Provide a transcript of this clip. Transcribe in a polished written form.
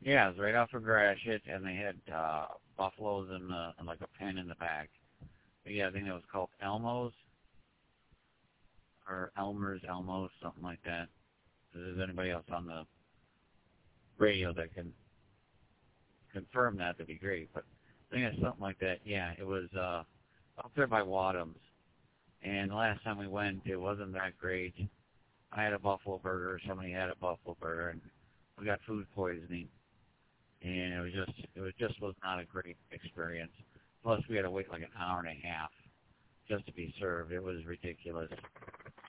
Yeah, it was right off of Gratiot, and they had buffaloes and like a pen in the back. But yeah, I think it was called Elmo's or Elmo's, something like that. If there's anybody else on the radio that can confirm that, that'd be great. But I think it's something like that. Yeah, it was up there by Wadham's. And the last time we went, it wasn't that great. I had a buffalo burger. Somebody had a buffalo burger, and we got food poisoning. And it was not a great experience. Plus, we had to wait like an hour and a half just to be served. It was ridiculous.